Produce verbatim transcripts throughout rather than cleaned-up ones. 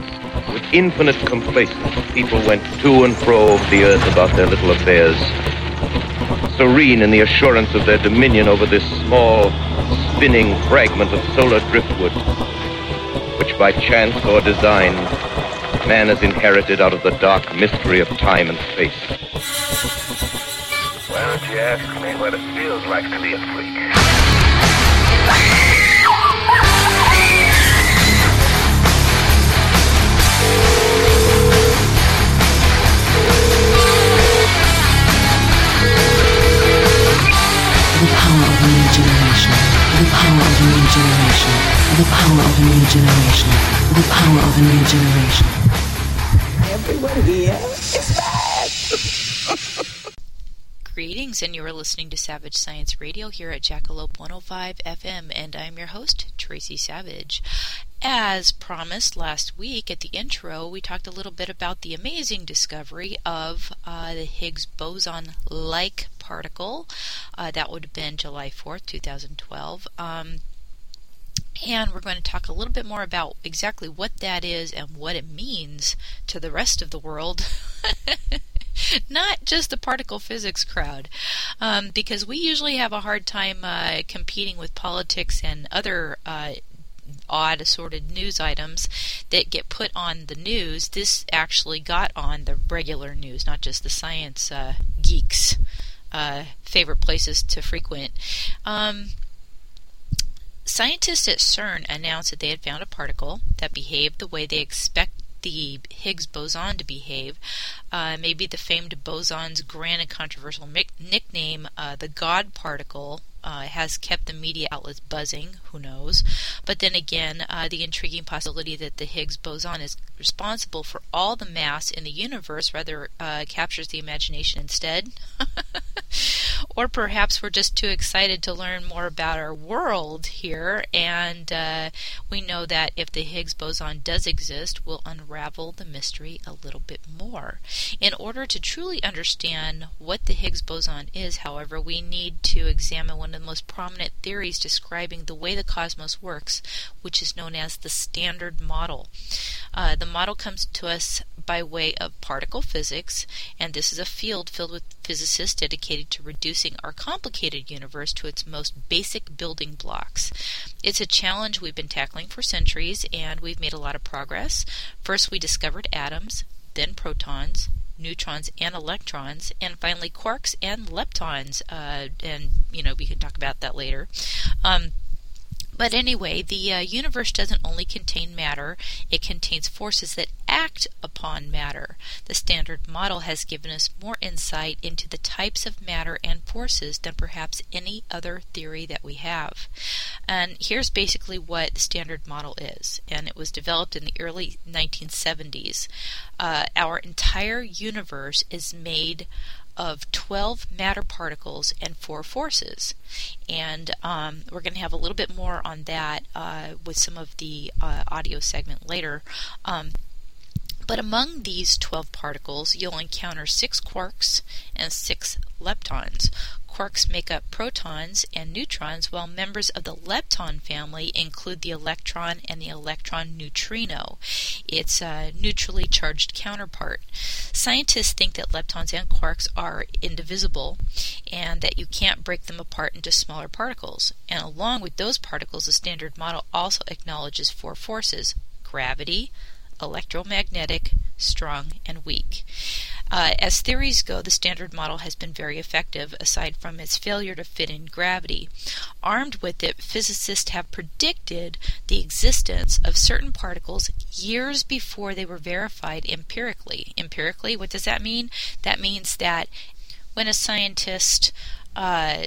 with infinite complacence, people went to and fro over the earth about their little affairs, serene in the assurance of their dominion over this small, spinning fragment of solar driftwood, which by chance or design, man has inherited out of the dark mystery of time and space. Why don't you ask me what it feels like to be a freak? The power of a new generation. The power of a new generation. The power of a new generation. The power of a new generation. Everyone here is bad. Greetings, and you are listening to Savage Science Radio here at Jackalope one oh five F M, and I'm your host, Tracy Savage. As promised last week at the intro, we talked a little bit about the amazing discovery of uh, the Higgs boson-like particle. Uh, that would have been July fourth, twenty twelve. Um, and we're going to talk a little bit more about exactly what that is and what it means to the rest of the world. Not just the particle physics crowd, um, because we usually have a hard time uh, competing with politics and other uh, odd assorted news items that get put on the news. This actually got on the regular news, not just the science uh, geeks' uh, favorite places to frequent. Um, scientists at CERN announced that they had found a particle that behaved the way they expect the Higgs boson to behave. Uh, maybe the famed boson's grand and controversial mi- nickname, uh, the God particle, uh, has kept the media outlets buzzing. Who knows? But then again, uh, the intriguing possibility that the Higgs boson is responsible for all the mass in the universe rather uh, captures the imagination instead. Or perhaps we're just too excited to learn more about our world here, and uh, we know that if the Higgs boson does exist, we'll unravel the mystery a little bit more. In order to truly understand what the Higgs boson is, however, we need to examine one of the most prominent theories describing the way the cosmos works, which is known as the Standard Model. Uh, the model comes to us by way of particle physics, and this is a field filled with physicists dedicated to reducing our complicated universe to its most basic building blocks. It's a challenge we've been tackling for centuries, and we've made a lot of progress. First, we discovered atoms, then protons, neutrons and electrons, and finally quarks and leptons, uh, and, you know, we can talk about that later. Um, But anyway, the uh, universe doesn't only contain matter, it contains forces that act upon matter. The Standard Model has given us more insight into the types of matter and forces than perhaps any other theory that we have. And here's basically what the Standard Model is, and it was developed in the early nineteen seventies. Uh, our entire universe is made of twelve matter particles and four forces, and um, we're going to have a little bit more on that uh, with some of the uh, audio segment later. Um, but among these twelve particles, you'll encounter six quarks and six leptons. Quarks make up protons and neutrons, while members of the lepton family include the electron and the electron neutrino, its uh, neutrally charged counterpart. Scientists think that leptons and quarks are indivisible and that you can't break them apart into smaller particles. And along with those particles, the Standard Model also acknowledges four forces: gravity, electromagnetic, strong, and weak. Uh, as theories go, the Standard Model has been very effective, aside from its failure to fit in gravity. Armed with it, physicists have predicted the existence of certain particles years before they were verified empirically. Empirically, what does that mean? That means that when a scientist uh,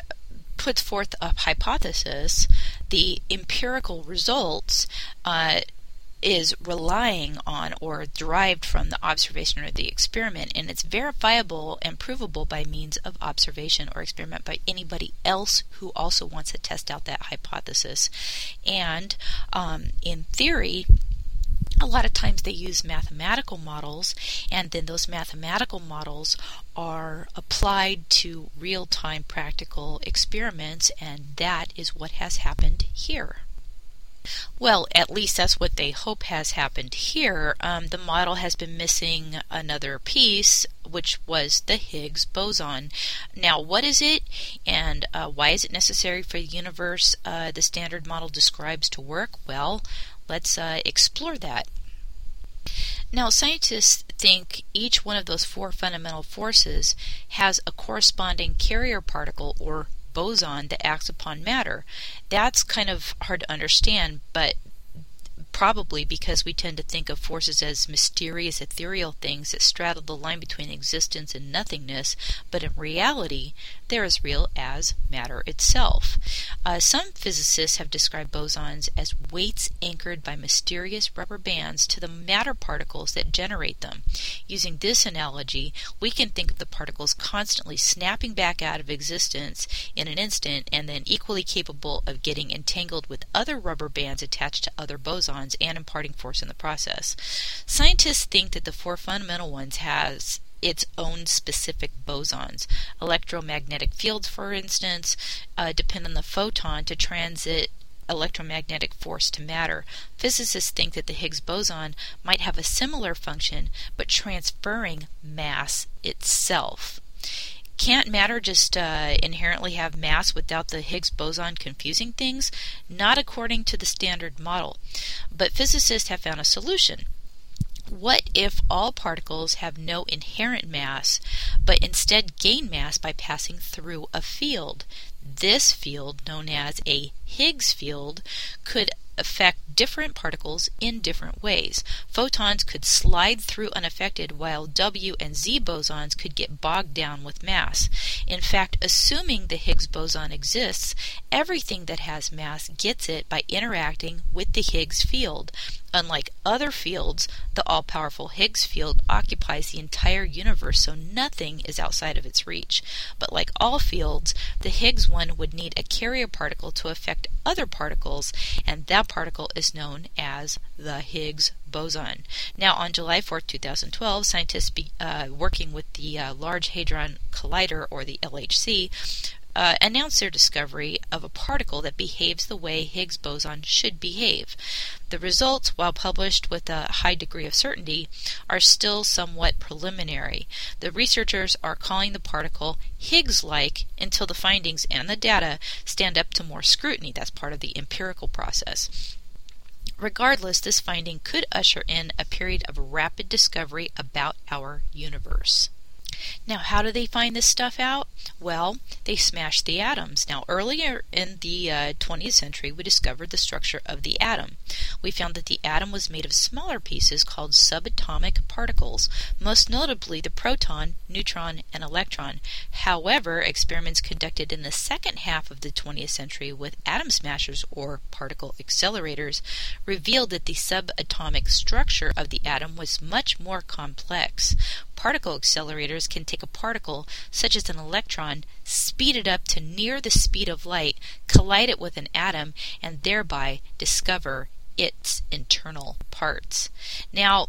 puts forth a hypothesis, the empirical results uh, is relying on or derived from the observation or the experiment, and it's verifiable and provable by means of observation or experiment by anybody else who also wants to test out that hypothesis. And um, in theory, a lot of times they use mathematical models, and then those mathematical models are applied to real-time practical experiments, and that is what has happened here. Well, at least that's what they hope has happened here. Um, the model has been missing another piece, which was the Higgs boson. Now, what is it, and uh, why is it necessary for the universe uh, the standard model describes to work? Well, let's uh, explore that. Now, scientists think each one of those four fundamental forces has a corresponding carrier particle or boson that acts upon matter. That's kind of hard to understand, but probably because we tend to think of forces as mysterious ethereal things that straddle the line between existence and nothingness, but in reality they're as real as matter itself. Uh, some physicists have described bosons as weights anchored by mysterious rubber bands to the matter particles that generate them. Using this analogy, we can think of the particles constantly snapping back out of existence in an instant and then equally capable of getting entangled with other rubber bands attached to other bosons and imparting force in the process. Scientists think that the four fundamental ones has its own specific bosons. Electromagnetic fields, for instance, uh, depend on the photon to transit electromagnetic force to matter. Physicists think that the Higgs boson might have a similar function, but transferring mass itself. Can't matter just uh, inherently have mass without the Higgs boson confusing things? Not according to the standard model. But physicists have found a solution. What if all particles have no inherent mass, but instead gain mass by passing through a field? This field, known as a Higgs field, could affect different particles in different ways. Photons could slide through unaffected, while W and Z bosons could get bogged down with mass. In fact, assuming the Higgs boson exists, everything that has mass gets it by interacting with the Higgs field. Unlike other fields, the all-powerful Higgs field occupies the entire universe, so nothing is outside of its reach. But like all fields, the Higgs one would need a carrier particle to affect other particles, and that particle is known as the Higgs boson. Now, on July fourth, two thousand twelve, scientists be, uh, working with the uh, Large Hadron Collider, or the L H C, Uh, announced their discovery of a particle that behaves the way Higgs boson should behave. The results, while published with a high degree of certainty, are still somewhat preliminary. The researchers are calling the particle Higgs-like until the findings and the data stand up to more scrutiny. That's part of the empirical process. Regardless, this finding could usher in a period of rapid discovery about our universe. Now, how do they find this stuff out? Well, they smashed the atoms. Now, earlier in the uh, twentieth century, we discovered the structure of the atom. We found that the atom was made of smaller pieces called subatomic particles, most notably the proton, neutron, and electron. However, experiments conducted in the second half of the twentieth century with atom smashers, or particle accelerators, revealed that the subatomic structure of the atom was much more complex. Particle accelerators can take a particle, such as an electron, speed it up to near the speed of light, collide it with an atom, and thereby discover its internal parts. Now,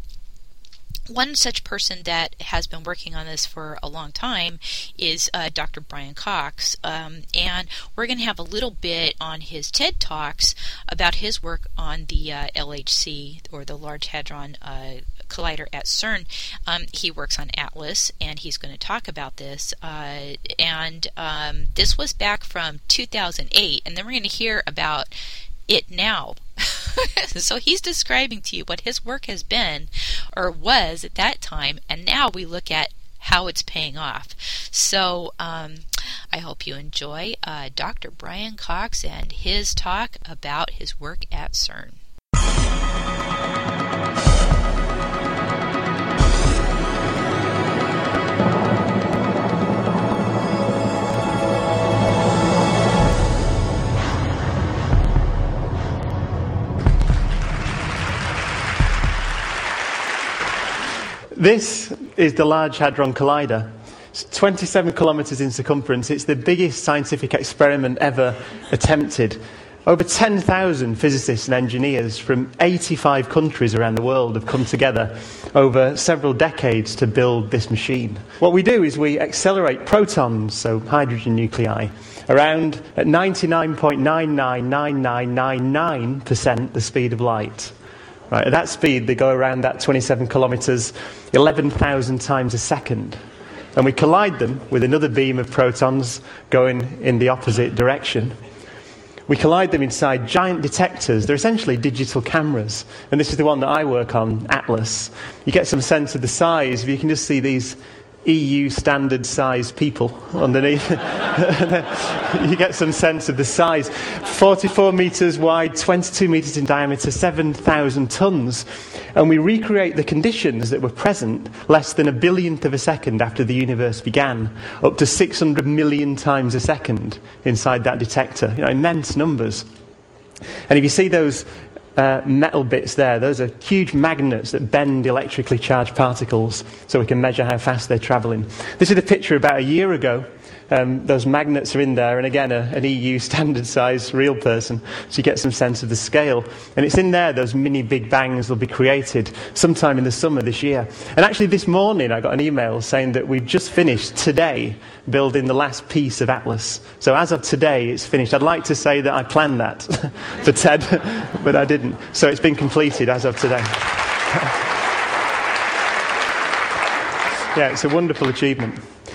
one such person that has been working on this for a long time is uh, Doctor Brian Cox, um, and we're going to have a little bit on his TED Talks about his work on the uh, L H C, or the Large Hadron uh, Collider at CERN. Um, he works on ATLAS, and he's going to talk about this. Uh, and um, this was back from two thousand eight, and then we're going to hear about it now. So he's describing to you what his work has been, or was at that time, and now we look at how it's paying off. So um, I hope you enjoy uh, Doctor Brian Cox and his talk about his work at CERN. This is the Large Hadron Collider. It's twenty-seven kilometres in circumference. It's the biggest scientific experiment ever attempted. Over ten thousand physicists and engineers from eighty-five countries around the world have come together over several decades to build this machine. What we do is we accelerate protons, so hydrogen nuclei, around at ninety-nine point nine nine nine nine nine nine percent the speed of light. Right, at that speed, they go around that twenty-seven kilometres, eleven thousand times a second. And we collide them with another beam of protons going in the opposite direction. We collide them inside giant detectors. They're essentially digital cameras. And this is the one that I work on, Atlas. You get some sense of the size. You can just see these E U standard size people underneath. You get some sense of the size. forty-four metres wide, twenty-two metres in diameter, seven thousand tonnes. And we recreate the conditions that were present less than a billionth of a second after the universe began, up to six hundred million times a second inside that detector. You know, immense numbers. And if you see those Uh, metal bits there, those are huge magnets that bend electrically charged particles so we can measure how fast they're travelling. This is a picture about a year ago. Um, those magnets are in there, and again, a, an E U standard size real person, so you get some sense of the scale. And it's in there, those mini Big Bangs will be created sometime in the summer this year. And actually this morning I got an email saying that we've just finished today building the last piece of Atlas. So as of today, it's finished. I'd like to say that I planned that for TED, but I didn't. So it's been completed as of today. Yeah, it's a wonderful achievement.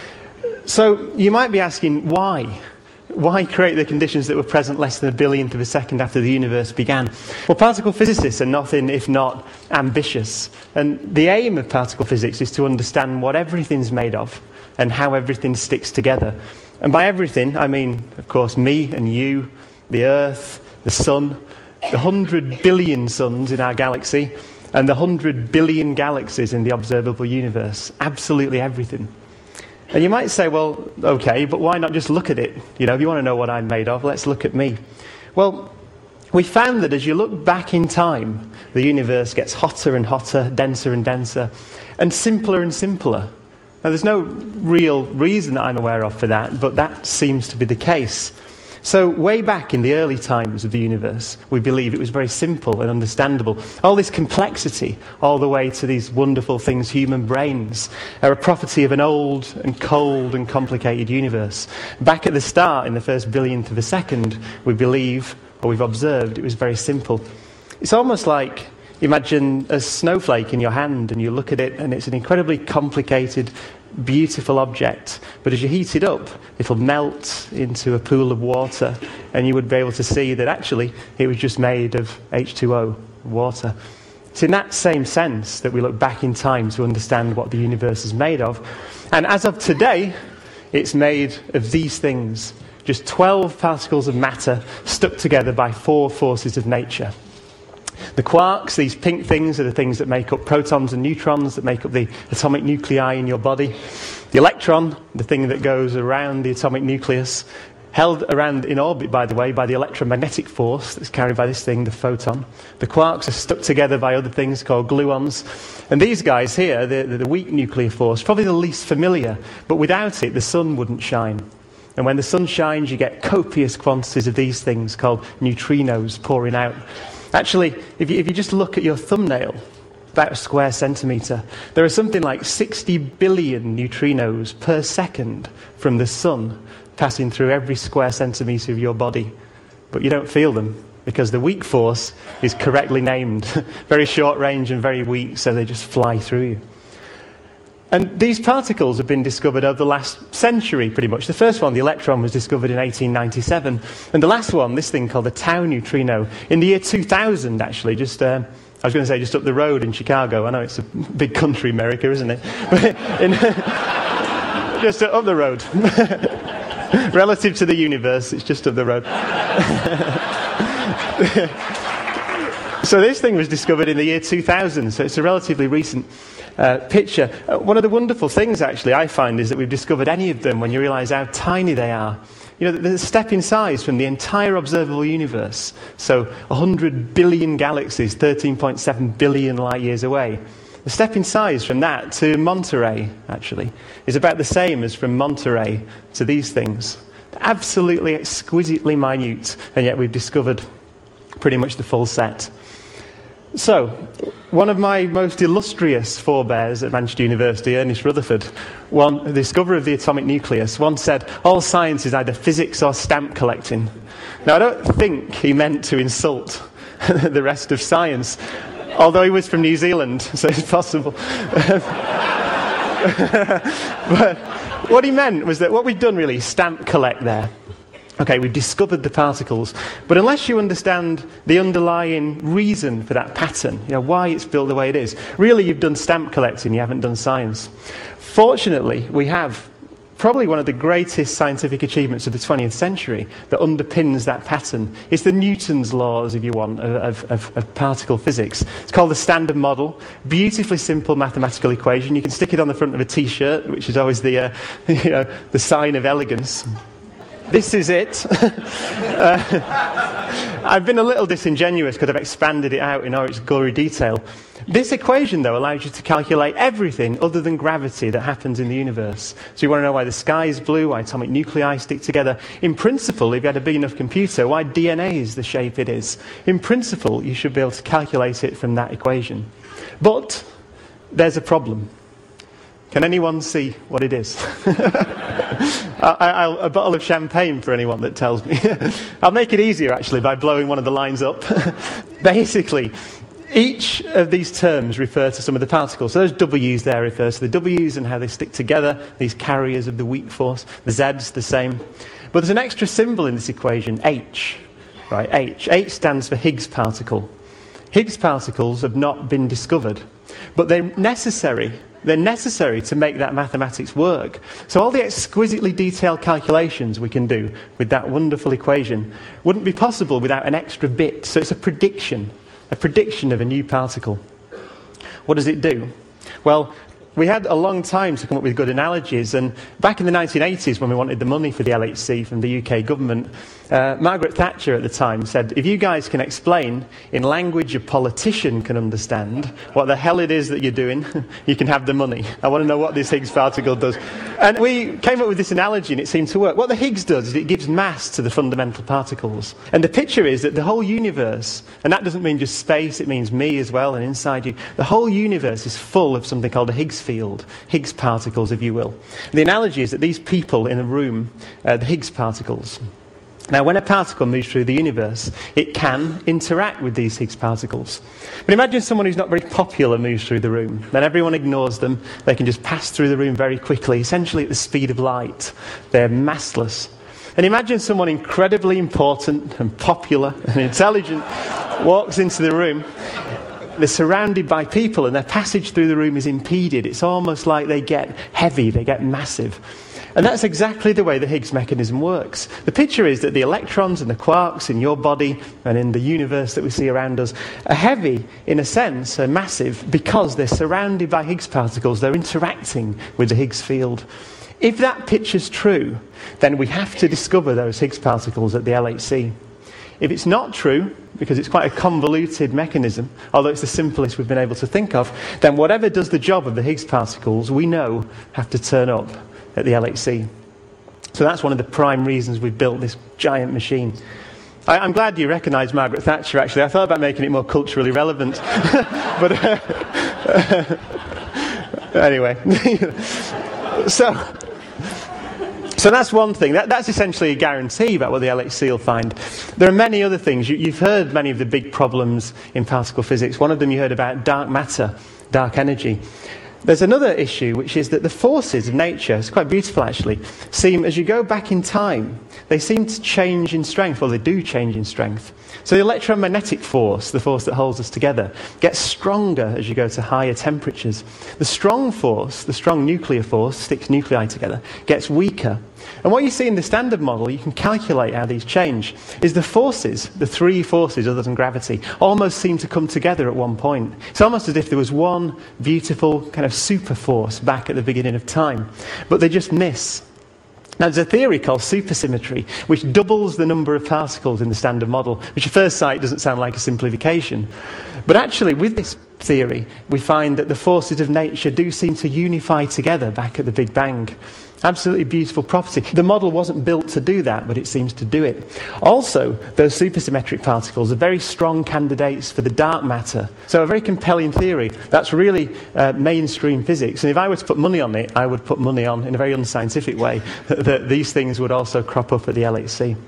So you might be asking, why? Why create the conditions that were present less than a billionth of a second after the universe began? Well, particle physicists are nothing if not ambitious. And the aim of particle physics is to understand what everything's made of and how everything sticks together. And by everything, I mean, of course, me and you, the Earth, the Sun, the hundred billion suns in our galaxy, and the hundred billion galaxies in the observable universe. Absolutely everything. And you might say, well, okay, but why not just look at it? You know, if you want to know what I'm made of, let's look at me. Well, we found that as you look back in time, the universe gets hotter and hotter, denser and denser, and simpler and simpler. Now, there's no real reason that I'm aware of for that, but that seems to be the case. So way back in the early times of the universe, we believe it was very simple and understandable. All this complexity, all the way to these wonderful things, human brains, are a property of an old and cold and complicated universe. Back at the start, in the first billionth of a second, we believe, or we've observed, it was very simple. It's almost like, imagine a snowflake in your hand, and you look at it, and it's an incredibly complicated, beautiful object, but as you heat it up, it'll melt into a pool of water, and you would be able to see that actually it was just made of H two O, water. It's in that same sense that we look back in time to understand what the universe is made of. And as of today, it's made of these things, just twelve particles of matter stuck together by four forces of nature. The quarks, these pink things, are the things that make up protons and neutrons, that make up the atomic nuclei in your body. The electron, the thing that goes around the atomic nucleus, held around in orbit, by the way, by the electromagnetic force that's carried by this thing, the photon. The quarks are stuck together by other things called gluons. And these guys here, the, the weak nuclear force, probably the least familiar, but without it, the sun wouldn't shine. And when the sun shines, you get copious quantities of these things called neutrinos pouring out. Actually, if you, if you just look at your thumbnail, about a square centimetre, there are something like sixty billion neutrinos per second from the sun passing through every square centimetre of your body. But you don't feel them, because the weak force is correctly named. Very short range and very weak, so they just fly through you. And these particles have been discovered over the last century, pretty much. The first one, the electron, was discovered in eighteen ninety-seven. And the last one, this thing called the tau neutrino, in the year two thousand, actually, just, uh, I was going to say just up the road in Chicago. I know it's a big country, America, isn't it? in, just up the road. Relative to the universe, it's just up the road. So this thing was discovered in the year two thousand, so it's a relatively recent Uh, picture. Uh, one of the wonderful things, actually, I find, is that we've discovered any of them when you realise how tiny they are. You know, there's a step in size from the entire observable universe. So, one hundred billion galaxies, thirteen point seven billion light years away. The step in size from that to Monterey, actually, is about the same as from Monterey to these things. absolutely exquisitely minute, and yet we've discovered pretty much the full set. So, one of my most illustrious forebears at Manchester University, Ernest Rutherford, one, the discoverer of the atomic nucleus, once said, all science is either physics or stamp collecting. Now, I don't think he meant to insult the rest of science, although he was from New Zealand, so it's possible. But what he meant was that what we've done really is stamp collect there. Okay, we've discovered the particles, but unless you understand the underlying reason for that pattern, you know, why it's built the way it is, really you've done stamp collecting, you haven't done science. Fortunately, we have probably one of the greatest scientific achievements of the twentieth century that underpins that pattern. It's the Newton's laws, if you want, of, of, of particle physics. It's called the Standard Model. Beautifully simple mathematical equation. You can stick it on the front of a T-shirt, which is always the, uh, you know, the sign of elegance. This is it. uh, I've been a little disingenuous because I've expanded it out in all its gory detail. This equation, though, allows you to calculate everything other than gravity that happens in the universe. So you want to know why the sky is blue, why atomic nuclei stick together. In principle, if you had a big enough computer, why D N A is the shape it is. In principle, you should be able to calculate it from that equation. But there's a problem. Can anyone see what it is? I, I'll, a bottle of champagne for anyone that tells me. I'll make it easier, actually, by blowing one of the lines up. Basically, each of these terms refer to some of the particles. So those W's there refer to the W's and how they stick together, these carriers of the weak force. The Z's the same. But there's an extra symbol in this equation, H. Right, H. H stands for Higgs particle. Higgs particles have not been discovered, but they're necessary. They're necessary to make that mathematics work. So all the exquisitely detailed calculations we can do with that wonderful equation wouldn't be possible without an extra bit. So it's a prediction, a prediction of a new particle. What does it do? Well, we had a long time to come up with good analogies, and back in the nineteen eighties, when we wanted the money for the L H C from the U K government, uh, Margaret Thatcher at the time said, if you guys can explain in language a politician can understand what the hell it is that you're doing, you can have the money. I want to know what this Higgs particle does. And we came up with this analogy, and it seemed to work. What the Higgs does is it gives mass to the fundamental particles. And the picture is that the whole universe, and that doesn't mean just space, it means me as well and inside you, the whole universe is full of something called a Higgs field, Higgs particles, if you will. And the analogy is that these people in a room, uh, the Higgs particles. Now, when a particle moves through the universe, it can interact with these Higgs particles. But imagine someone who's not very popular moves through the room. Then everyone ignores them. They can just pass through the room very quickly, essentially at the speed of light. They're massless. And imagine someone incredibly important and popular and intelligent walks into the room. They're surrounded by people, and their passage through the room is impeded. It's almost like they get heavy, they get massive. And that's exactly the way the Higgs mechanism works. The picture is that the electrons and the quarks in your body and in the universe that we see around us are heavy, in a sense, are massive, because they're surrounded by Higgs particles. They're interacting with the Higgs field. If that picture's true, then we have to discover those Higgs particles at the L H C. If it's not true, because it's quite a convoluted mechanism, although it's the simplest we've been able to think of, then whatever does the job of the Higgs particles, we know have to turn up at the L H C. So that's one of the prime reasons we've built this giant machine. I, I'm glad you recognise Margaret Thatcher, actually. I thought about making it more culturally relevant. but uh, uh, anyway. so... So that's one thing. That, that's essentially a guarantee about what the L H C will find. There are many other things. You, you've heard many of the big problems in particle physics. One of them you heard about dark matter, dark energy. There's another issue, which is that the forces of nature, it's quite beautiful actually, seem, as you go back in time, they seem to change in strength, or they do change in strength. So the electromagnetic force, the force that holds us together, gets stronger as you go to higher temperatures. The strong force, the strong nuclear force, sticks nuclei together, gets weaker. And what you see in the Standard Model, you can calculate how these change, is the forces, the three forces other than gravity, almost seem to come together at one point. It's almost as if there was one beautiful kind of super force back at the beginning of time, but they just miss. Now, there's a theory called supersymmetry, which doubles the number of particles in the Standard Model, which at first sight doesn't sound like a simplification. But actually, with this theory, we find that the forces of nature do seem to unify together back at the Big Bang. Absolutely beautiful property. The model wasn't built to do that, but it seems to do it. Also, those supersymmetric particles are very strong candidates for the dark matter. So a very compelling theory. That's really uh, mainstream physics. And if I were to put money on it, I would put money on, in a very unscientific way, that, that these things would also crop up at the L H C.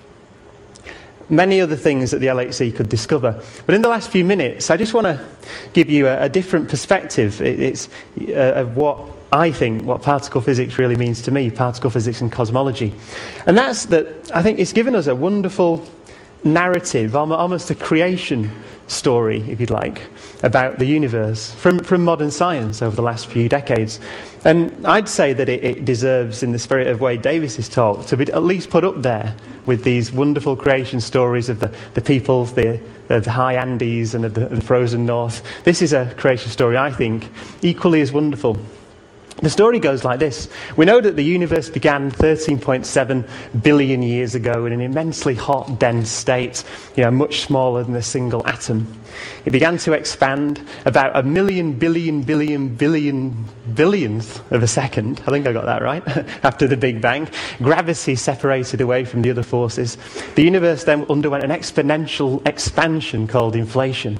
Many other things that the L H C could discover. But in the last few minutes, I just want to give you a, a different perspective. It, it's uh, of what I think, what particle physics really means to me, particle physics and cosmology. And that's that I think it's given us a wonderful narrative, almost a creation story, if you'd like, about the universe from, from modern science over the last few decades. And I'd say that it, it deserves, in the spirit of Wade Davis's talk, to be at least put up there with these wonderful creation stories of the, the peoples, the, of the high Andes and of the, of the frozen north. This is a creation story, I think, equally as wonderful. The story goes like this. We know that the universe began thirteen point seven billion years ago in an immensely hot, dense state, you know, much smaller than a single atom. It began to expand about a million, billion, billion, billion, billionth of a second. I think I got that right. After the Big Bang, gravity separated away from the other forces. The universe then underwent an exponential expansion called inflation.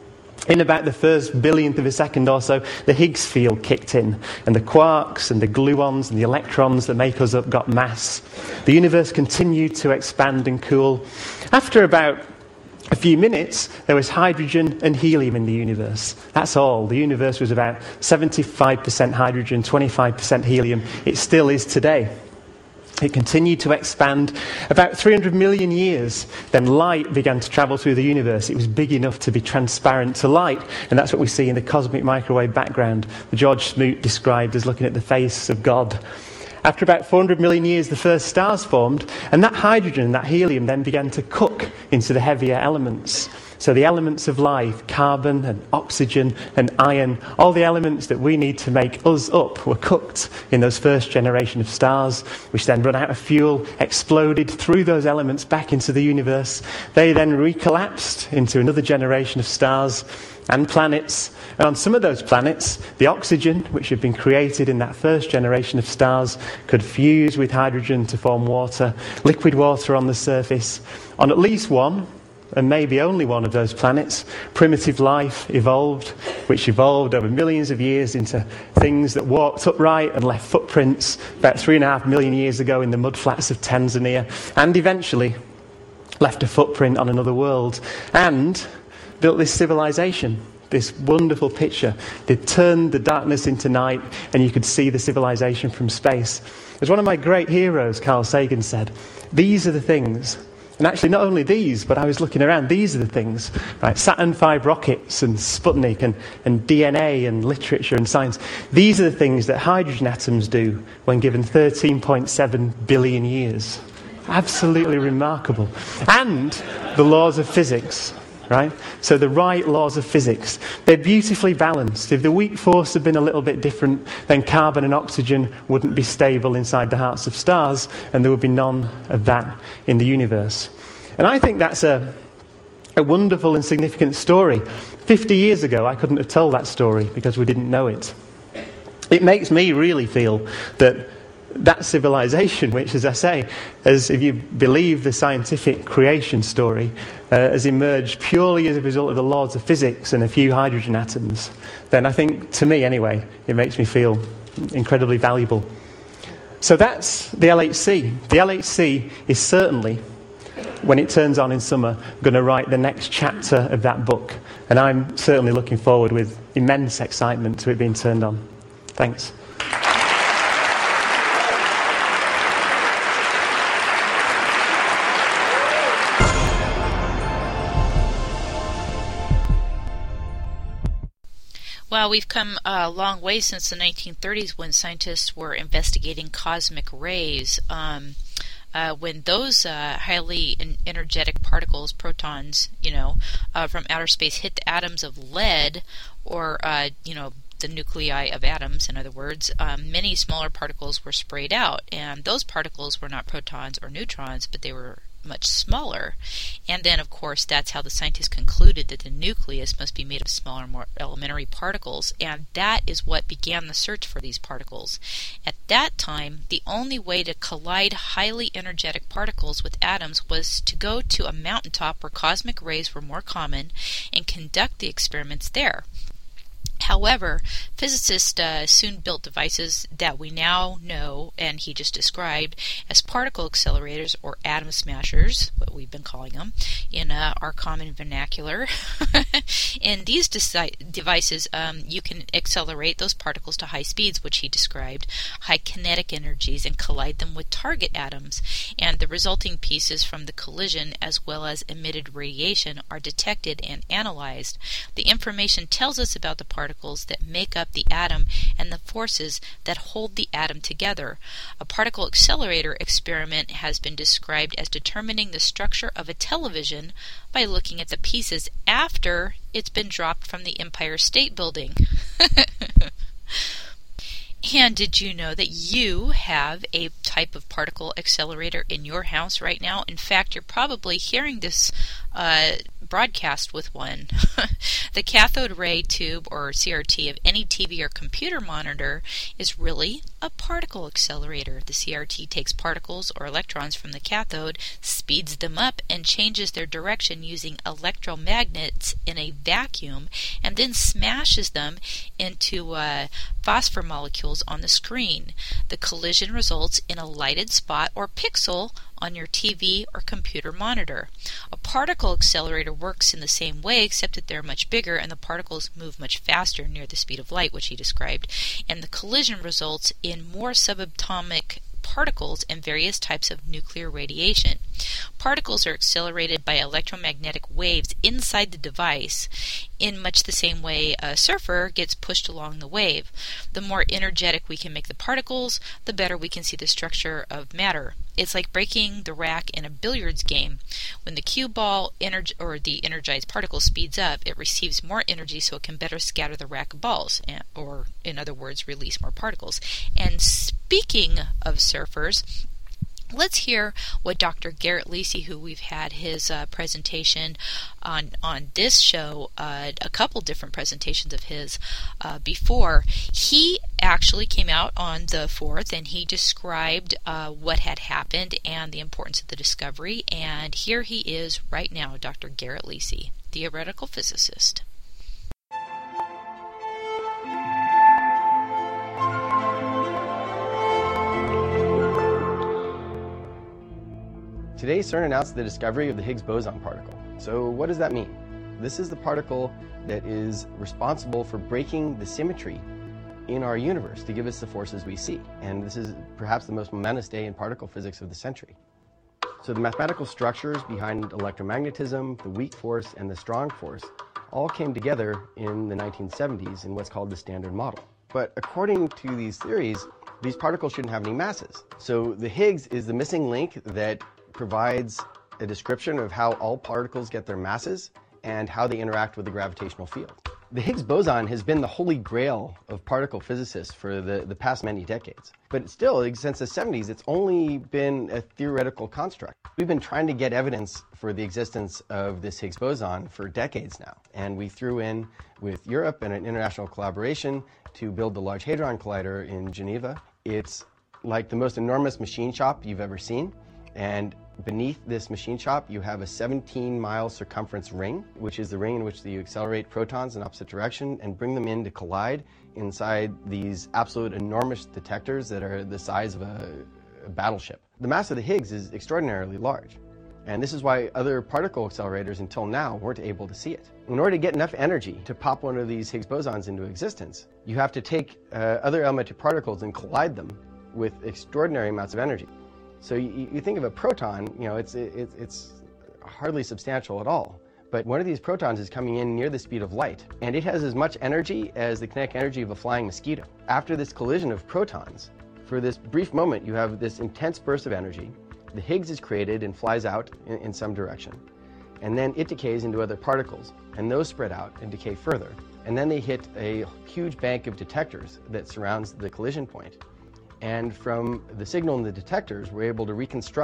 In about the first billionth of a second or so, the Higgs field kicked in, and the quarks and the gluons and the electrons that make us up got mass. The universe continued to expand and cool. After about a few minutes, there was hydrogen and helium in the universe. That's all. The universe was about seventy-five percent hydrogen, twenty-five percent helium. It still is today. It continued to expand. About three hundred million years, then light began to travel through the universe. It was big enough to be transparent to light, and that's what we see in the cosmic microwave background, that George Smoot described as looking at the face of God. After about four hundred million years, the first stars formed, and that hydrogen, that helium, then began to cook into the heavier elements. So the elements of life, carbon and oxygen and iron, all the elements that we need to make us up were cooked in those first generation of stars, which then run out of fuel, exploded through those elements back into the universe. They then recollapsed into another generation of stars and planets. And on some of those planets, the oxygen, which had been created in that first generation of stars, could fuse with hydrogen to form water, liquid water on the surface. On at least one, and maybe only one of those planets, primitive life evolved, which evolved over millions of years into things that walked upright and left footprints about three and a half million years ago in the mudflats of Tanzania, and eventually left a footprint on another world, and built this civilization, this wonderful picture. They turned the darkness into night, and you could see the civilization from space. As one of my great heroes, Carl Sagan, said, these are the things. And actually, not only these, but I was looking around, these are the things, right? Saturn five rockets and Sputnik and, and D N A and literature and science. These are the things that hydrogen atoms do when given thirteen point seven billion years. Absolutely remarkable. And the laws of physics, right? So the right laws of physics, they're beautifully balanced. If the weak force had been a little bit different, then carbon and oxygen wouldn't be stable inside the hearts of stars, and there would be none of that in the universe. And I think that's a, a wonderful and significant story. Fifty years ago, I couldn't have told that story because we didn't know it. It makes me really feel that that civilization, which, as I say, as if you believe the scientific creation story, uh, has emerged purely as a result of the laws of physics and a few hydrogen atoms, then I think, to me anyway, it makes me feel incredibly valuable. So that's the L H C. The L H C is certainly, when it turns on in summer, going to write the next chapter of that book. And I'm certainly looking forward with immense excitement to it being turned on. Thanks. Well, we've come a long way since the nineteen thirties when scientists were investigating cosmic rays. Um, uh, when those uh, highly energetic particles, protons, you know, uh, from outer space hit the atoms of lead, or, uh, you know, the nuclei of atoms, in other words, um, many smaller particles were sprayed out. And those particles were not protons or neutrons, but they were much smaller. And then, of course, that's how the scientists concluded that the nucleus must be made of smaller, more elementary particles, and that is what began the search for these particles. At that time, the only way to collide highly energetic particles with atoms was to go to a mountaintop where cosmic rays were more common and conduct the experiments there. However, physicists uh, soon built devices that we now know, and he just described, as particle accelerators or atom smashers, what we've been calling them in uh, our common vernacular. In these deci- devices, um, you can accelerate those particles to high speeds, which he described, high kinetic energies, and collide them with target atoms. And the resulting pieces from the collision, as well as emitted radiation, are detected and analyzed. The information tells us about the particles that make up the atom and the forces that hold the atom together. A particle accelerator experiment has been described as determining the structure of a television by looking at the pieces after it's been dropped from the Empire State Building. And did you know that you have a type of particle accelerator in your house right now? In fact, you're probably hearing this uh, broadcast with one. The cathode ray tube, or C R T, of any T V or computer monitor is really a particle accelerator. The C R T takes particles or electrons from the cathode, speeds them up, and changes their direction using electromagnets in a vacuum, and then smashes them into uh, phosphor molecules on the screen. The collision results in a lighted spot or pixel on your T V or computer monitor. A particle accelerator works in the same way, except that they're much bigger and the particles move much faster near the speed of light, which he described, and the collision results in more subatomic particles and various types of nuclear radiation. Particles are accelerated by electromagnetic waves inside the device in much the same way a surfer gets pushed along the wave. The more energetic we can make the particles, the better we can see the structure of matter. It's like breaking the rack in a billiards game. When the cue ball energ- or the energized particle speeds up, it receives more energy so it can better scatter the rack of balls, or in other words, release more particles. And speaking of surfers, let's hear what Doctor Garrett Lisi, who we've had his uh, presentation on on this show, uh, a couple different presentations of his uh, before. He actually came out on the fourth and he described uh, what had happened and the importance of the discovery. And here he is right now, Doctor Garrett Lisi, theoretical physicist. Today, CERN announced the discovery of the Higgs boson particle. So what does that mean? This is the particle that is responsible for breaking the symmetry in our universe to give us the forces we see. And this is perhaps the most momentous day in particle physics of the century. So the mathematical structures behind electromagnetism, the weak force, and the strong force all came together in the nineteen seventies in what's called the Standard Model. But according to these theories, these particles shouldn't have any masses. So the Higgs is the missing link that provides a description of how all particles get their masses and how they interact with the gravitational field. The Higgs boson has been the holy grail of particle physicists for the, the past many decades. But still, since the seventies, it's only been a theoretical construct. We've been trying to get evidence for the existence of this Higgs boson for decades now. And we threw in with Europe and an international collaboration to build the Large Hadron Collider in Geneva. It's like the most enormous machine shop you've ever seen. And beneath this machine shop, you have a seventeen mile circumference ring, which is the ring in which you accelerate protons in opposite direction and bring them in to collide inside these absolute enormous detectors that are the size of a, a battleship. The mass of the Higgs is extraordinarily large. And this is why other particle accelerators until now weren't able to see it. In order to get enough energy to pop one of these Higgs bosons into existence, you have to take uh, other elementary particles and collide them with extraordinary amounts of energy. So you, you think of a proton, you know, it's, it, it's hardly substantial at all. But one of these protons is coming in near the speed of light, and it has as much energy as the kinetic energy of a flying mosquito. After this collision of protons, for this brief moment, you have this intense burst of energy. The Higgs is created and flies out in, in some direction. And then it decays into other particles, and those spread out and decay further. And then they hit a huge bank of detectors that surrounds the collision point. And from the signal in the detectors, we're able to reconstruct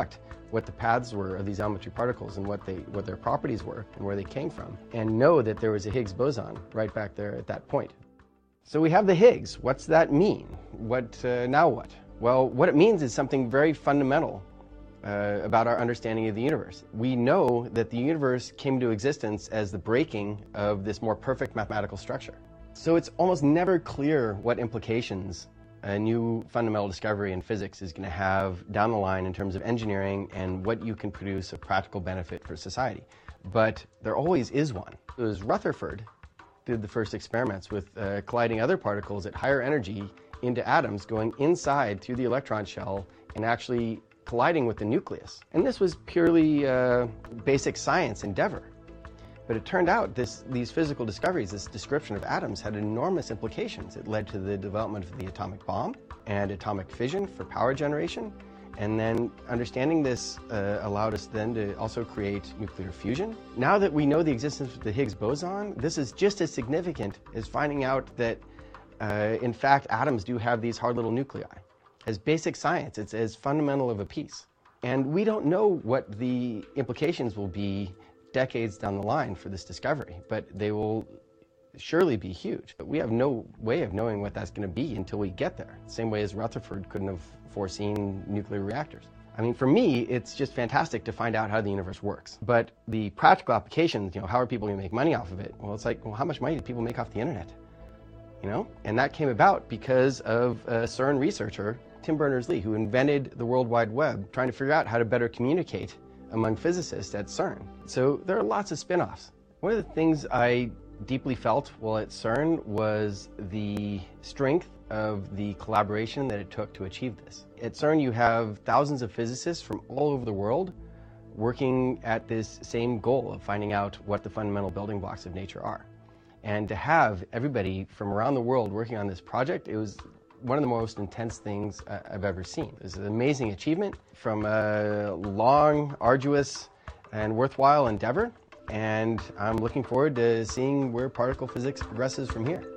what the paths were of these elementary particles and what they what their properties were and where they came from, and know that there was a Higgs boson right back there at that point. So we have the Higgs. What's that mean? What uh, now what? Well, what it means is something very fundamental uh, about our understanding of the universe. We know that the universe came into existence as the breaking of this more perfect mathematical structure. So it's almost never clear what implications a new fundamental discovery in physics is going to have down the line in terms of engineering and what you can produce of practical benefit for society. But there always is one. It was Rutherford did the first experiments with uh, colliding other particles at higher energy into atoms going inside through the electron shell and actually colliding with the nucleus. And this was purely uh, basic science endeavor. But it turned out this, these physical discoveries, this description of atoms, had enormous implications. It led to the development of the atomic bomb and atomic fission for power generation. And then understanding this uh, allowed us then to also create nuclear fusion. Now that we know the existence of the Higgs boson, this is just as significant as finding out that, uh, in fact, atoms do have these hard little nuclei. As basic science, it's as fundamental of a piece. And we don't know what the implications will be decades down the line for this discovery, but they will surely be huge. But we have no way of knowing what that's going to be until we get there. Same way as Rutherford couldn't have foreseen nuclear reactors. I mean, for me, it's just fantastic to find out how the universe works. But the practical applications, you know, how are people going to make money off of it? Well, it's like, well, how much money do people make off the internet? You know? And that came about because of a CERN researcher, Tim Berners-Lee, who invented the World Wide Web, trying to figure out how to better communicate among physicists at CERN. So there are lots of spin-offs. One of the things I deeply felt while at CERN was the strength of the collaboration that it took to achieve this. At CERN you have thousands of physicists from all over the world working at this same goal of finding out what the fundamental building blocks of nature are. And to have everybody from around the world working on this project, it was one of the most intense things uh, I've ever seen. It was an amazing achievement from a long, arduous, and worthwhile endeavor, and I'm looking forward to seeing where particle physics progresses from here.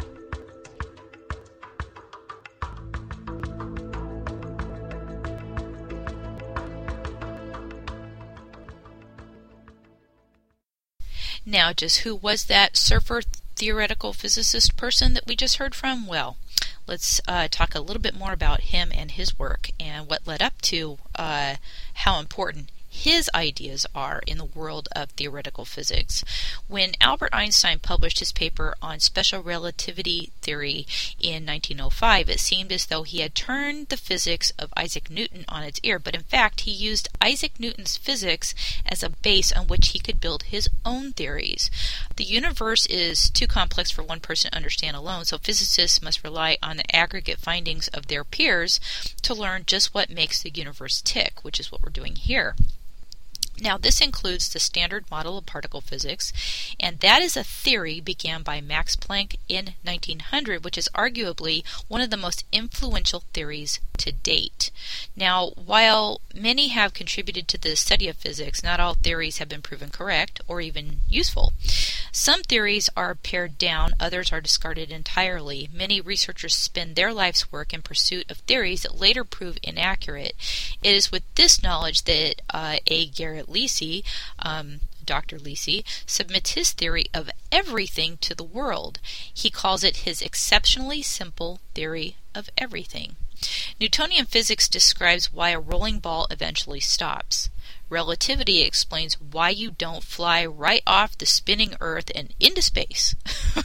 Now, just who was that surfer theoretical physicist person that we just heard from? Well, let's uh, talk a little bit more about him and his work and what led up to uh, how important his ideas are in the world of theoretical physics. When Albert Einstein published his paper on special relativity theory in nineteen oh five, it seemed as though he had turned the physics of Isaac Newton on its ear, but in fact he used Isaac Newton's physics as a base on which he could build his own theories. The universe is too complex for one person to understand alone, so physicists must rely on the aggregate findings of their peers to learn just what makes the universe tick, which is what we're doing here. Now, this includes the Standard Model of Particle Physics, and that is a theory began by Max Planck in nineteen hundred, which is arguably one of the most influential theories to date. Now, while many have contributed to the study of physics, not all theories have been proven correct or even useful. Some theories are pared down, others are discarded entirely. Many researchers spend their life's work in pursuit of theories that later prove inaccurate. It is with this knowledge that uh, A. Garrett Lisi, um, Doctor Lisi, submits his theory of everything to the world. He calls it his exceptionally simple theory of everything. Newtonian physics describes why a rolling ball eventually stops. Relativity explains why you don't fly right off the spinning Earth and into space.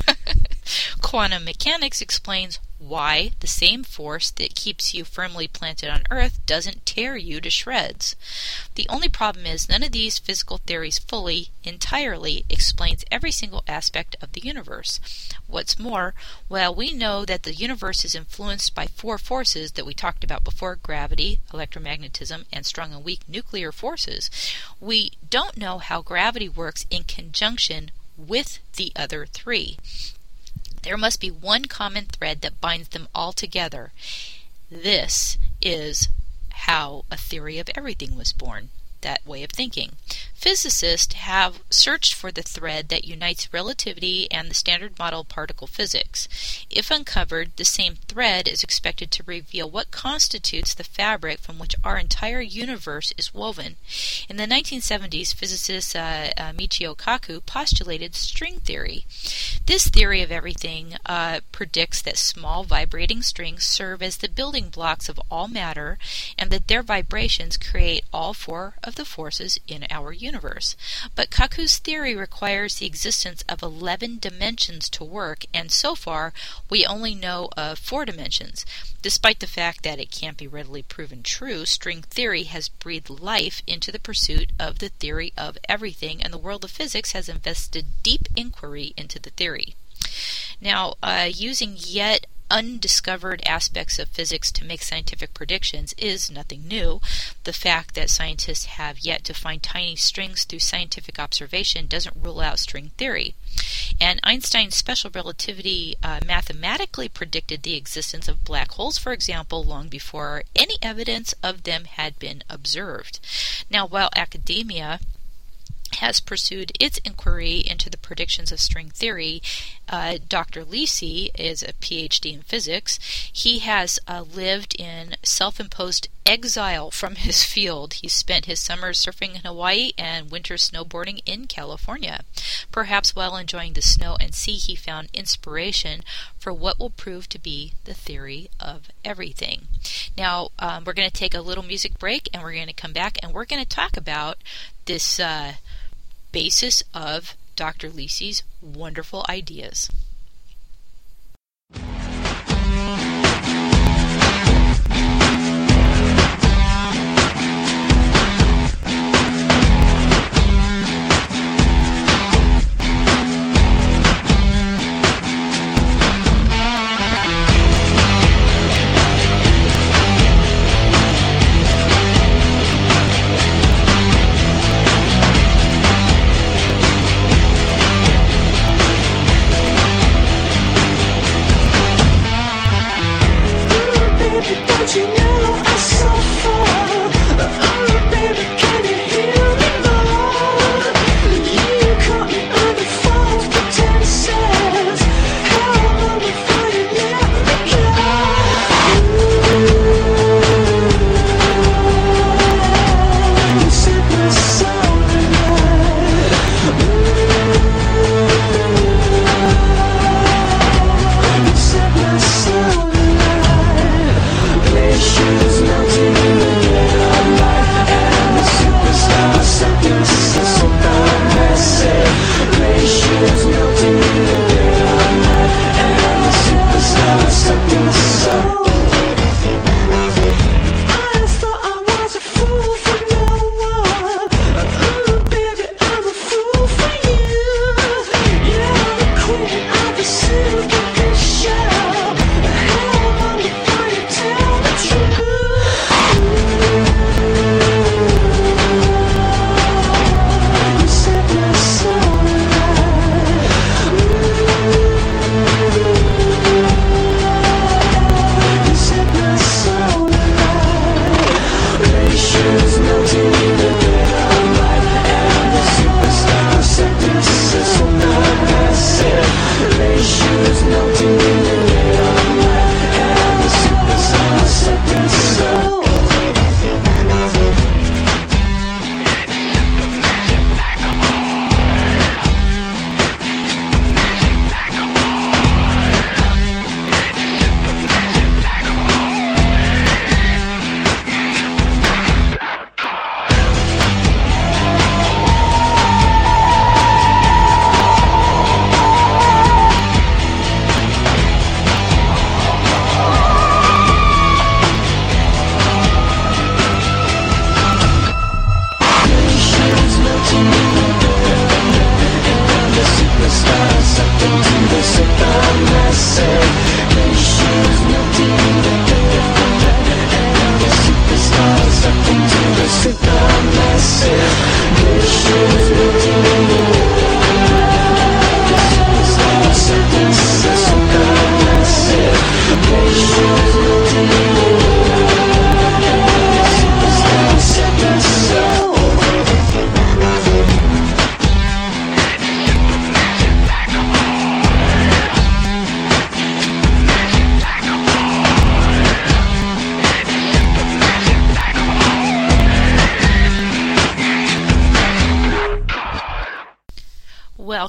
Quantum mechanics explains why the same force that keeps you firmly planted on Earth doesn't tear you to shreds. The only problem is none of these physical theories fully, entirely explains every single aspect of the universe. What's more, while we know that the universe is influenced by four forces that we talked about before, gravity, electromagnetism, and strong and weak nuclear forces, we don't know how gravity works in conjunction with the other three. There must be one common thread that binds them all together. This is how a theory of everything was born. that way of thinking. Physicists have searched for the thread that unites relativity and the standard model particle physics. If uncovered, the same thread is expected to reveal what constitutes the fabric from which our entire universe is woven. In the nineteen seventies, physicist uh, uh, Michio Kaku postulated string theory. This theory of everything uh, predicts that small vibrating strings serve as the building blocks of all matter, and that their vibrations create all four of the forces in our universe. But Kaku's theory requires the existence of eleven dimensions to work, and so far we only know of four dimensions. Despite the fact that it can't be readily proven true, string theory has breathed life into the pursuit of the theory of everything, and the world of physics has invested deep inquiry into the theory. Now, uh, using yet undiscovered aspects of physics to make scientific predictions is nothing new. The fact that scientists have yet to find tiny strings through scientific observation doesn't rule out string theory. And Einstein's special relativity uh, mathematically predicted the existence of black holes, for example, long before any evidence of them had been observed. Now, while academia has pursued its inquiry into the predictions of string theory, uh, Doctor Lisi is a P H D in physics. He has uh, lived in self-imposed exile from his field. He spent his summers surfing in Hawaii and winters snowboarding in California. Perhaps while enjoying the snow and sea, he found inspiration for what will prove to be the theory of everything. Now, um, we're going to take a little music break, and we're going to come back, and we're going to talk about this uh, basis of Doctor Lisi's wonderful ideas.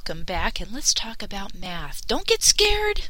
welcome back, and let's talk about math. Don't get scared.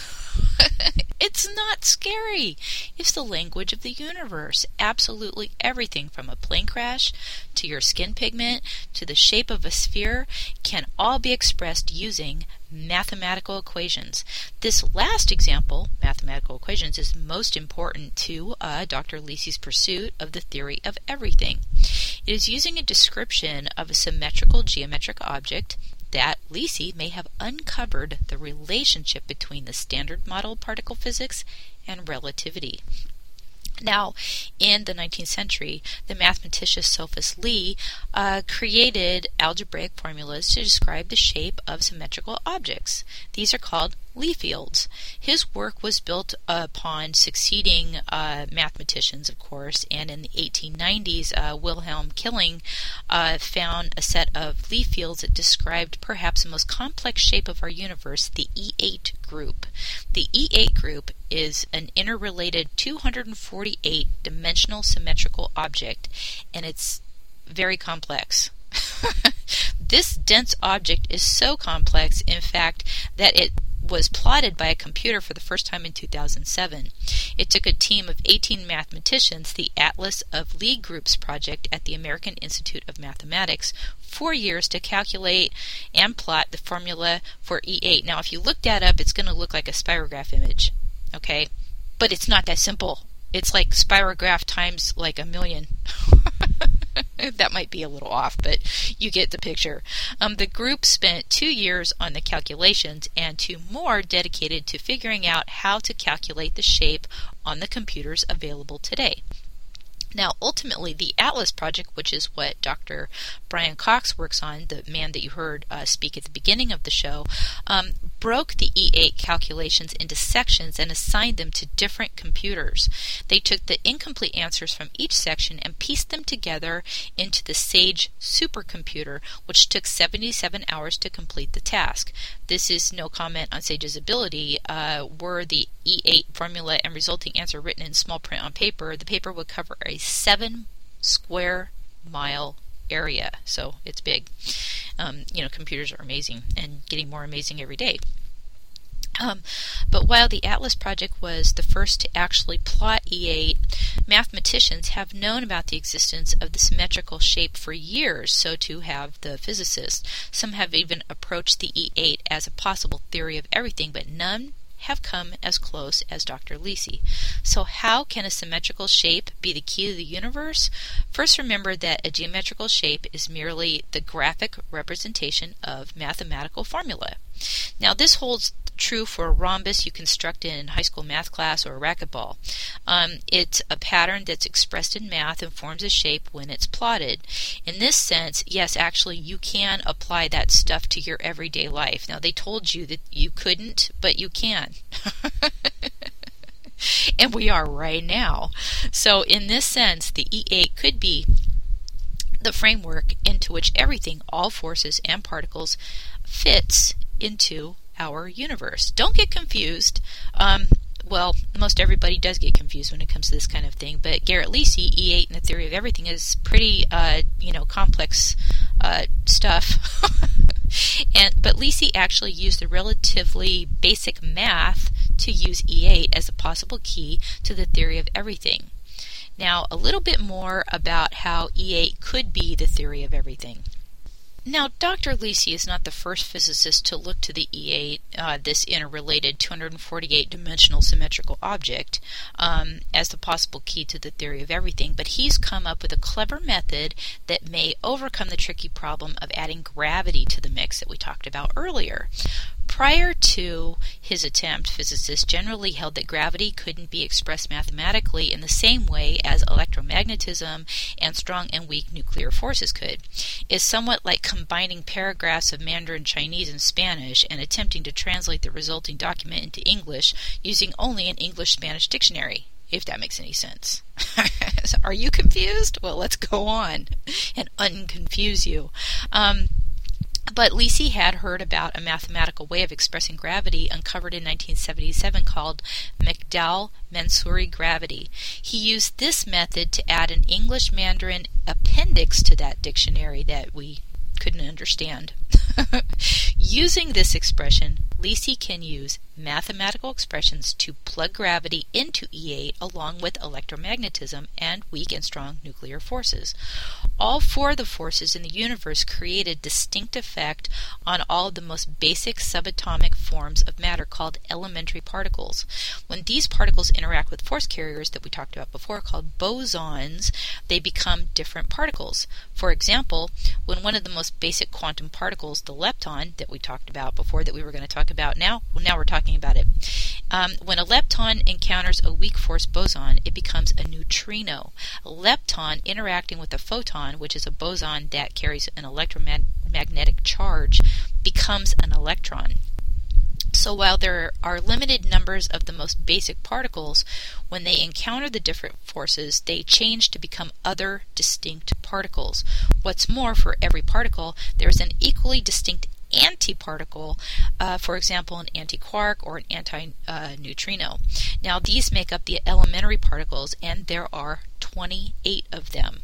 It's not scary. It's the language of the universe. Absolutely everything from a plane crash to your skin pigment to the shape of a sphere can all be expressed using mathematical equations. This last example, mathematical equations, is most important to uh, Doctor Lisi's pursuit of the theory of everything. It is using a description of a symmetrical geometric object that Lisi may have uncovered the relationship between the standard model of particle physics and relativity. Now, in the nineteenth century, the mathematician Sophus Lie uh, created algebraic formulas to describe the shape of symmetrical objects. These are called Lie fields. His work was built upon succeeding uh, mathematicians, of course, and in the eighteen nineties, uh, Wilhelm Killing uh, found a set of Lie fields that described perhaps the most complex shape of our universe, the E eight group. The E eight group is an interrelated two hundred forty-eight dimensional symmetrical object, and it's very complex. This dense object is so complex, in fact, that it was plotted by a computer for the first time in two thousand seven. It took a team of eighteen mathematicians, the Atlas of Lie Groups project at the American Institute of Mathematics, four years to calculate and plot the formula for E eight. Now, if you look that up, it's going to look like a spirograph image, okay? But it's not that simple. It's like spirograph times like a million. That might be a little off, but you get the picture. Um, the group spent two years on the calculations and two more dedicated to figuring out how to calculate the shape on the computers available today. Now, ultimately, the Atlas project, which is what Doctor Brian Cox works on, the man that you heard uh, speak at the beginning of the show, um, broke the E eight calculations into sections and assigned them to different computers. They took the incomplete answers from each section and pieced them together into the SAGE supercomputer, which took seventy-seven hours to complete the task. This is no comment on SAGE's ability. Uh, were the E eight formula and resulting answer written in small print on paper, the paper would cover a seven square mile area, so it's big. Um, you know, computers are amazing and getting more amazing every day. Um, but while the Atlas project was the first to actually plot E eight, mathematicians have known about the existence of the symmetrical shape for years, so too have the physicists. Some have even approached the E eight as a possible theory of everything, but none have come as close as Doctor Lisi. So how can a symmetrical shape be the key to the universe? First, remember that a geometrical shape is merely the graphic representation of mathematical formula. Now, this holds true for a rhombus you construct in high school math class or a racquetball. Um, it's a pattern that's expressed in math and forms a shape when it's plotted. In this sense, yes, actually, you can apply that stuff to your everyday life. Now, they told you that you couldn't, but you can. And we are right now. So in this sense, the E eight could be the framework into which everything, all forces and particles, fits into our universe. Don't get confused. Um, well, most everybody does get confused when it comes to this kind of thing, but Garrett Lisi, E eight and the theory of everything, is pretty, uh, you know, complex uh, stuff. and But Lisi actually used the relatively basic math to use E eight as a possible key to the theory of everything. Now, a little bit more about how E eight could be the theory of everything. Now, Doctor Lisi is not the first physicist to look to the E eight, uh, this interrelated two hundred forty-eight dimensional symmetrical object, um, as the possible key to the theory of everything, but he's come up with a clever method that may overcome the tricky problem of adding gravity to the mix that we talked about earlier. Prior to his attempt, physicists generally held that gravity couldn't be expressed mathematically in the same way as electromagnetism and strong and weak nuclear forces could. It's somewhat like combining paragraphs of Mandarin Chinese and Spanish and attempting to translate the resulting document into English using only an English-Spanish dictionary, if that makes any sense. Are you confused? Well, let's go on and unconfuse you. Um, But Lisi had heard about a mathematical way of expressing gravity uncovered in nineteen seventy-seven called McDowell-Mansouri gravity. He used this method to add an English-Mandarin appendix to that dictionary that we couldn't understand. Using this expression, Lisi can use mathematical expressions to plug gravity into E eight along with electromagnetism and weak and strong nuclear forces. All four of the forces in the universe create a distinct effect on all of the most basic subatomic forms of matter called elementary particles. When these particles interact with force carriers that we talked about before called bosons, they become different particles. For example, when one of the most basic quantum particles, the lepton that we talked about before that we were going to talk about now, well, now we're talking about it. Um, when a lepton encounters a weak force boson, it becomes a neutrino. A lepton interacting with a photon, which is a boson that carries an electromagnetic charge, becomes an electron. So while there are limited numbers of the most basic particles, when they encounter the different forces, they change to become other distinct particles. What's more, for every particle, there is an equally distinct antiparticle, uh, for example, an antiquark or an anti-neutrino. Uh, now, these make up the elementary particles, and there are twenty-eight of them.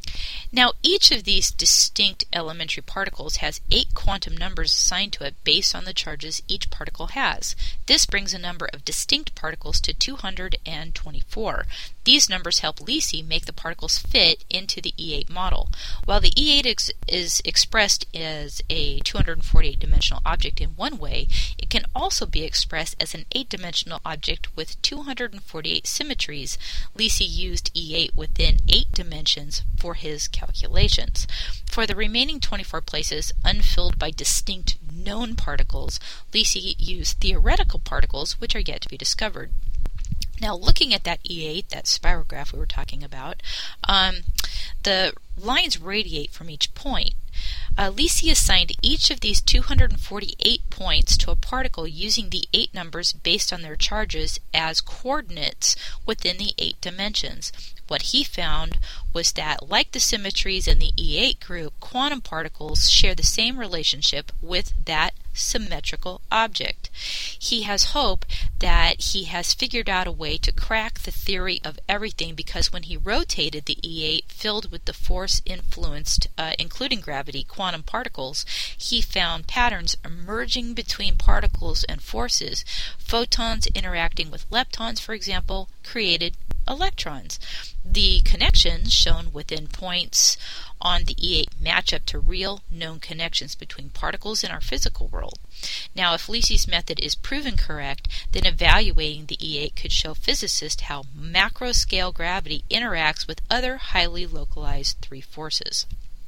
Now, each of these distinct elementary particles has eight quantum numbers assigned to it based on the charges each particle has. This brings a number of distinct particles to two hundred twenty-four. These numbers help Lisi make the particles fit into the E eight model. While the E eight ex- is expressed as a two hundred forty-eight dimensional object in one way, it can also be expressed as an eight-dimensional object with two hundred forty-eight symmetries. Lisi used E eight within eight dimensions for his calculations. For the remaining twenty-four places unfilled by distinct known particles, Lisi used theoretical particles which are yet to be discovered. Now, looking at that E eight, that spiral graph we were talking about, um, the lines radiate from each point. Uh, Lisi assigned each of these two hundred forty-eight points to a particle using the eight numbers based on their charges as coordinates within the eight dimensions. What he found was that, like the symmetries in the E eight group, quantum particles share the same relationship with that symmetrical object. He has hope that he has figured out a way to crack the theory of everything, because when he rotated the E eight filled with the force-influenced, uh, including gravity, quantum particles, he found patterns emerging between particles and forces. Photons interacting with leptons, for example, created electrons. The connections shown within points on the E eight match up to real known connections between particles in our physical world. Now, if Lisi's method is proven correct, then evaluating the E eight could show physicists how macro-scale gravity interacts with other highly localized three forces.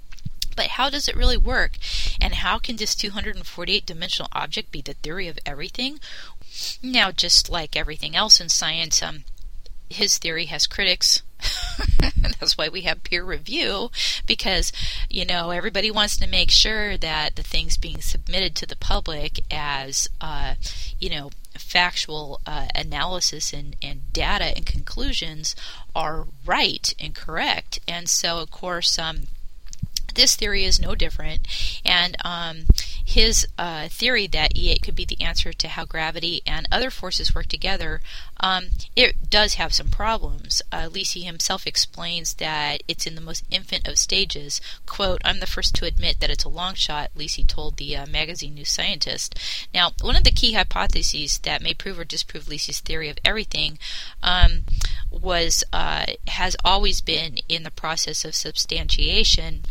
But how does it really work? And how can this two hundred forty-eight dimensional object be the theory of everything? Now, just like everything else in science, um, his theory has critics. That's why we have peer review, because, you know, everybody wants to make sure that the things being submitted to the public as, uh, you know, factual uh, analysis and, and data and conclusions are right and correct. And so, of course, um, this theory is no different, and um, his uh, theory that E eight could be the answer to how gravity and other forces work together, um, it does have some problems. Uh, Lisi himself explains that it's in the most infant of stages. Quote, "I'm the first to admit that it's a long shot," Lisi told the uh, magazine New Scientist. Now, one of the key hypotheses that may prove or disprove Lisi's theory of everything um, was uh, has always been in the process of substantiation.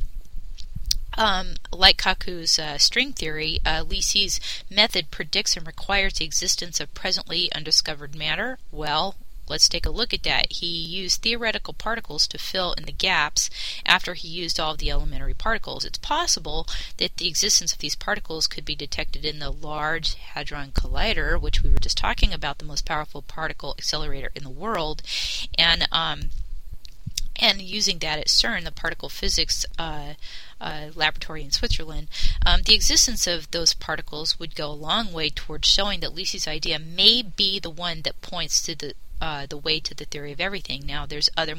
Um, like Kaku's uh, string theory, uh, Lisi's method predicts and requires the existence of presently undiscovered matter. Well, let's take a look at that. He used theoretical particles to fill in the gaps after he used all of the elementary particles. It's possible that the existence of these particles could be detected in the Large Hadron Collider, which we were just talking about, the most powerful particle accelerator in the world, and um, and using that at CERN, the particle physics uh, uh, laboratory in Switzerland. Um, the existence of those particles would go a long way towards showing that Lisi's idea may be the one that points to the uh, the way to the theory of everything. Now, there's other more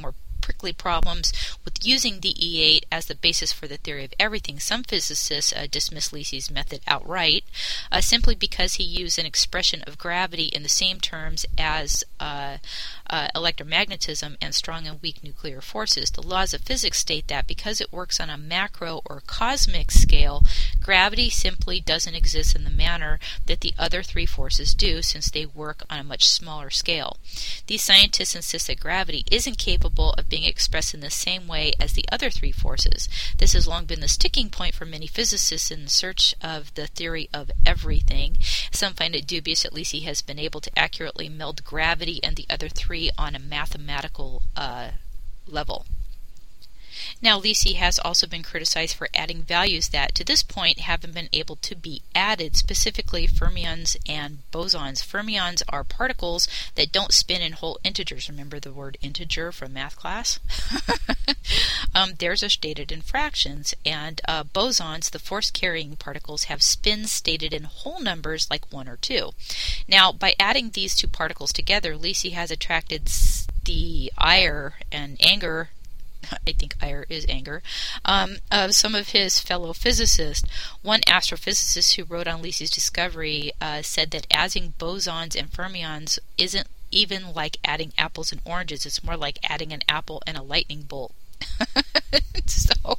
prickly problems with using the E eight as the basis for the theory of everything. Some physicists uh, dismiss Lisi's method outright, uh, simply because he used an expression of gravity in the same terms as uh, uh, electromagnetism and strong and weak nuclear forces. The laws of physics state that because it works on a macro or cosmic scale, gravity simply doesn't exist in the manner that the other three forces do, since they work on a much smaller scale. These scientists insist that gravity isn't capable of being expressed in the same way as the other three forces. This has long been the sticking point for many physicists in search of the theory of everything. Some find it dubious at least he has been able to accurately meld gravity and the other three on a mathematical uh, level. Now, Lisi has also been criticized for adding values that, to this point, haven't been able to be added, specifically fermions and bosons. Fermions are particles that don't spin in whole integers. Remember the word integer from math class? um, theirs are stated in fractions, and uh, bosons, the force-carrying particles, have spins stated in whole numbers like one or two. Now, by adding these two particles together, Lisi has attracted the ire and anger I think ire is anger, um, of some of his fellow physicists. One astrophysicist who wrote on Lisi's discovery uh, said that adding bosons and fermions isn't even like adding apples and oranges. It's more like adding an apple and a lightning bolt. So,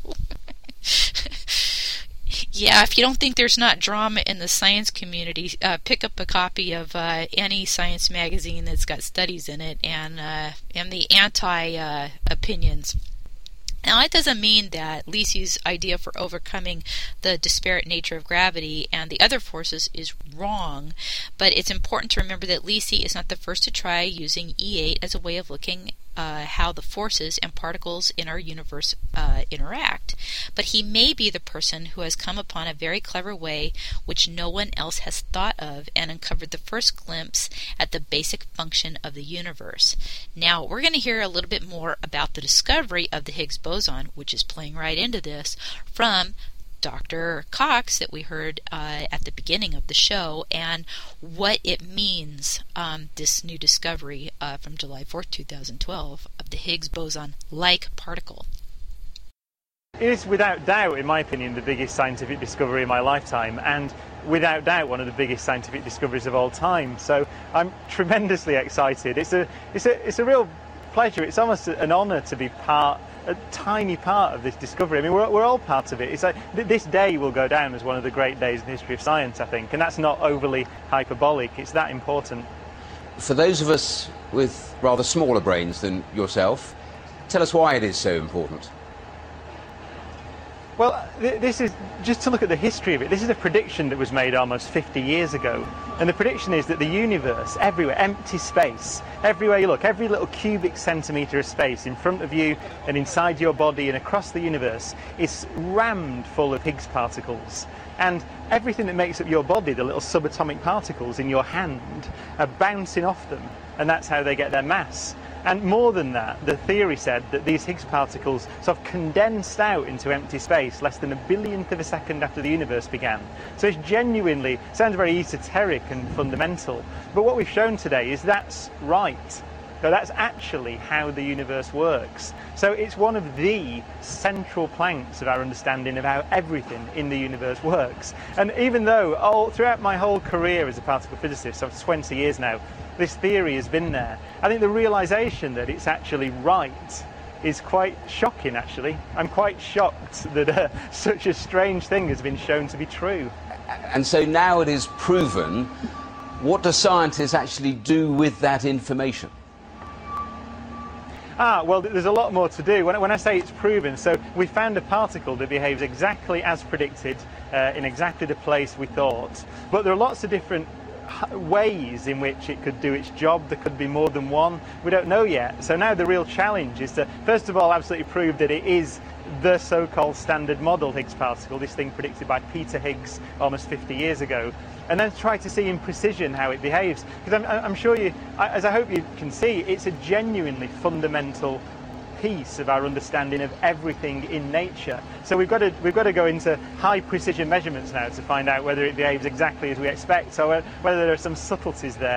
yeah, if you don't think there's not drama in the science community, uh, pick up a copy of uh, any science magazine that's got studies in it and, uh, and the anti-opinions. Uh, Now, that doesn't mean that Lisi's idea for overcoming the disparate nature of gravity and the other forces is wrong, but it's important to remember that Lisi is not the first to try using E eight as a way of looking uh, how the forces and particles in our universe uh, interact. But he may be the person who has come upon a very clever way which no one else has thought of and uncovered the first glimpse at the basic function of the universe. Now, we're going to hear a little bit more about the discovery of the Higgs boson, which is playing right into this, from Doctor Cox that we heard uh, at the beginning of the show, and what it means, um, this new discovery uh, from July fourth, two thousand twelve, of the Higgs boson-like particle. It is without doubt, in my opinion, the biggest scientific discovery in my lifetime, and without doubt one of the biggest scientific discoveries of all time. So I'm tremendously excited. It's a, it's a, it's a real pleasure. It's almost an honour to be part, a tiny part of this discovery. I mean, we're, we're all part of it. It's like th this day will go down as one of the great days in the history of science, I think, and that's not overly hyperbolic. It's that important. For those of us with rather smaller brains than yourself, tell us why it is so important. Well, th this is, just to look at the history of it, this is a prediction that was made almost fifty years ago. And the prediction is that the universe, everywhere, empty space, everywhere you look, every little cubic centimetre of space in front of you and inside your body and across the universe is rammed full of Higgs particles. And everything that makes up your body, the little subatomic particles in your hand, are bouncing off them. And that's how they get their mass. And more than that, the theory said that these Higgs particles sort of condensed out into empty space less than a billionth of a second after the universe began. So it's genuinely, sounds very esoteric and fundamental, but what we've shown today is that's right. So that's actually how the universe works. So it's one of the central planks of our understanding of how everything in the universe works. And even though all throughout my whole career as a particle physicist, so twenty years now, this theory has been there, I think the realization that it's actually right is quite shocking, actually. I'm quite shocked that uh, such a strange thing has been shown to be true. And so now it is proven. What do scientists actually do with that information? Ah, well, there's a lot more to do. When, when I say it's proven, so we found a particle that behaves exactly as predicted, uh, in exactly the place we thought. But there are lots of different ways in which it could do its job. There could be more than one. We don't know yet. So now the real challenge is to, first of all, absolutely prove that it is the so-called standard model Higgs particle, this thing predicted by Peter Higgs almost fifty years ago, and then try to see in precision how it behaves. Because I'm, I'm sure you, as I hope you can see, it's a genuinely fundamental piece of our understanding of everything in nature. So we've got to we've got to go into high precision measurements now to find out whether it behaves exactly as we expect, or whether there are some subtleties there. Uh,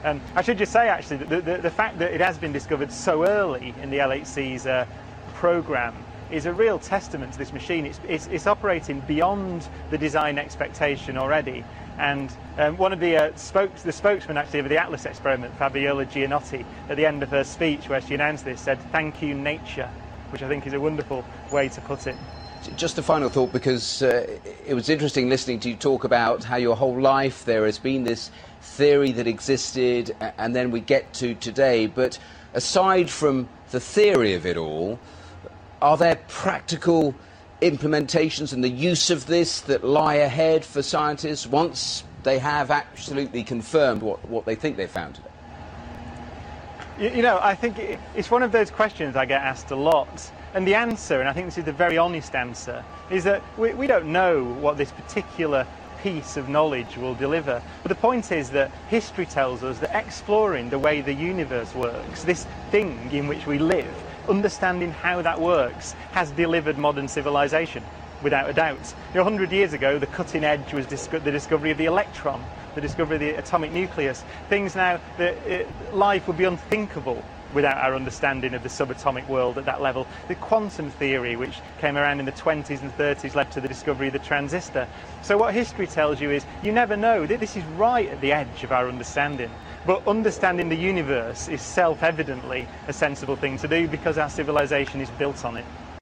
Um, I should just say, actually, that the, the, the fact that it has been discovered so early in the L H C's uh, programme is a real testament to this machine. It's, it's, it's operating beyond the design expectation already. And um, one of the, uh, spokes, the spokesman, actually, of the Atlas experiment, Fabiola Gianotti, at the end of her speech where she announced this, said, "Thank you, nature," which I think is a wonderful way to put it. Just a final thought, because uh, it was interesting listening to you talk about how your whole life there has been this theory that existed, and then we get to today. But aside from the theory of it all, are there practical implementations and the use of this that lie ahead for scientists once they have absolutely confirmed what, what they think they've found today? You, you know, I think it, it's one of those questions I get asked a lot. And the answer, and I think this is the very honest answer, is that we, we don't know what this particular piece of knowledge will deliver. But the point is that history tells us that exploring the way the universe works, this thing in which we live, understanding how that works, has delivered modern civilization, without a doubt. You know, one hundred years ago, the cutting edge was disco- the discovery of the electron, the discovery of the atomic nucleus. Things now that it, life would be unthinkable without our understanding of the subatomic world at that level. The quantum theory, which came around in the twenties and thirties, led to the discovery of the transistor. So what history tells you is you never know. This is right at the edge of our understanding. But understanding the universe is self-evidently a sensible thing to do because our civilization is built on it.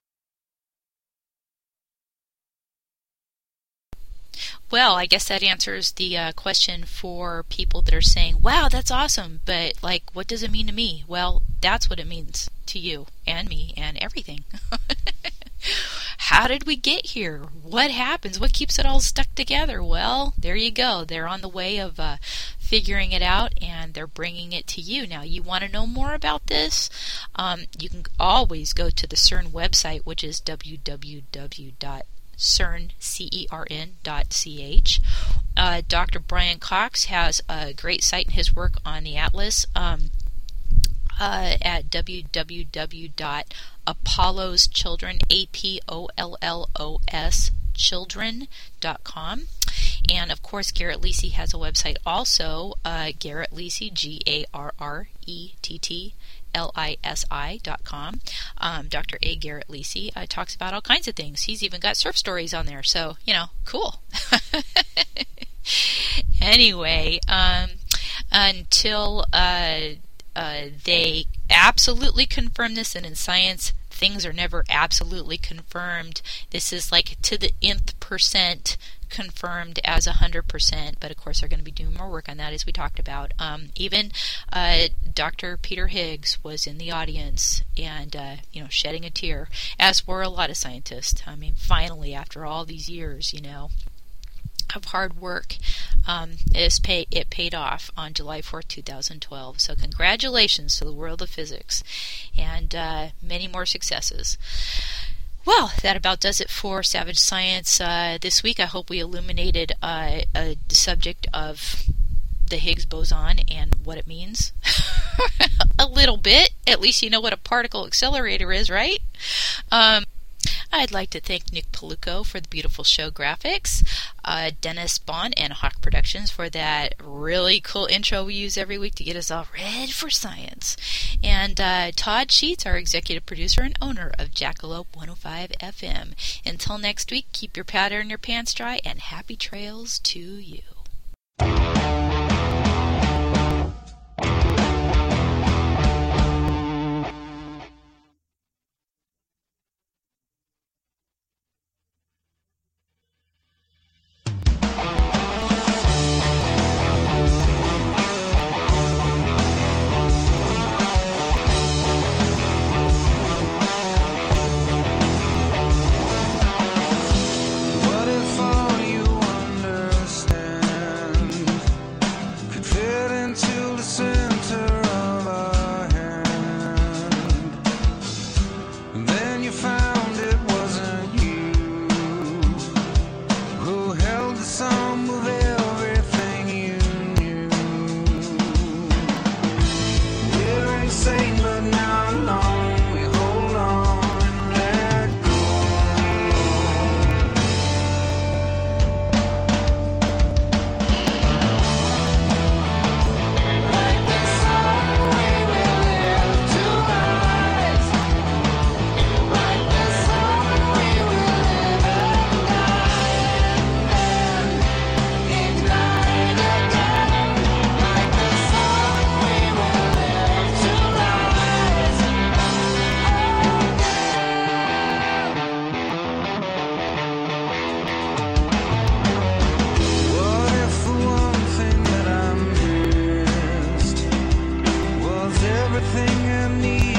Well, I guess that answers the uh, question for people that are saying, wow, that's awesome, but, like, what does it mean to me? Well, that's what it means to you and me and everything. How did we get here? What happens? What keeps it all stuck together? Well, there you go. They're on the way of uh, figuring it out, and they're bringing it to you. Now, you want to know more about this? Um, you can always go to the CERN website, which is w w w dot cern dot c h. Uh, Doctor Brian Cox has a great site in his work on the Atlas um, uh, at w w w dot apollos children, A P O L L O S, children dot com. And, of course, Garrett Lisi has a website also, uh, Garrett Lisi, G A R R E T T L I S I dot com. Um, Doctor A. Garrett Lisi uh, talks about all kinds of things. He's even got surf stories on there, so, you know, cool. Anyway, um, until uh, uh, they absolutely confirm this, and in science, things are never absolutely confirmed. This is like to the nth percent confirmed as one hundred percent, but of course they're going to be doing more work on that, as we talked about. Um, even uh, Doctor Peter Higgs was in the audience and, uh, you know, shedding a tear, as were a lot of scientists. I mean, finally, after all these years, you know, of hard work, um, it, pay, it paid off on July fourth, two thousand twelve. So congratulations to the world of physics, and uh, many more successes. Well, that about does it for Savage Science uh, this week. I hope we illuminated uh, a subject of the Higgs boson and what it means. A little bit. At least you know what a particle accelerator is, right? Um, I'd like to thank Nick Paluco for the beautiful show graphics, uh, Dennis Bond and Hawk Productions for that really cool intro we use every week to get us all ready for science, and uh, Todd Sheets, our executive producer and owner of Jackalope one oh five F M. Until next week, keep your powder in your pants dry, and happy trails to you. everything I need.